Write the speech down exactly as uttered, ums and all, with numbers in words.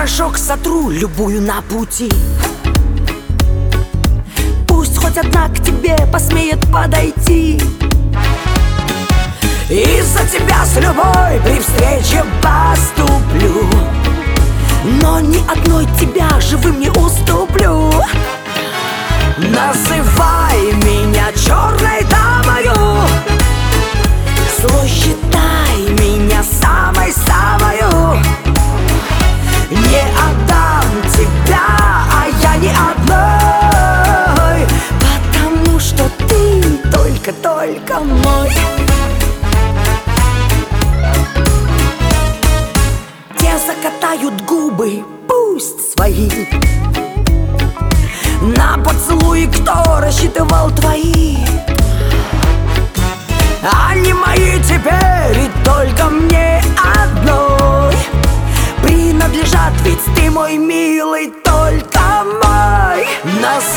порошок сотру любую на пути. Пусть хоть одна к тебе посмеет подойти. Из-за тебя с любой при встрече поступлю, но ни одной тебя живым не уступлю. Называй меня черной дамою, злой считай меня самой-самою. Не отдам тебя, а я не одной, потому что ты только-только мой. Те закатают губы, пусть свои, на поцелуи кто рассчитывал твои. Они мои теперь и только мне одной принадлежат, ведь ты мой милый, только мой. Называй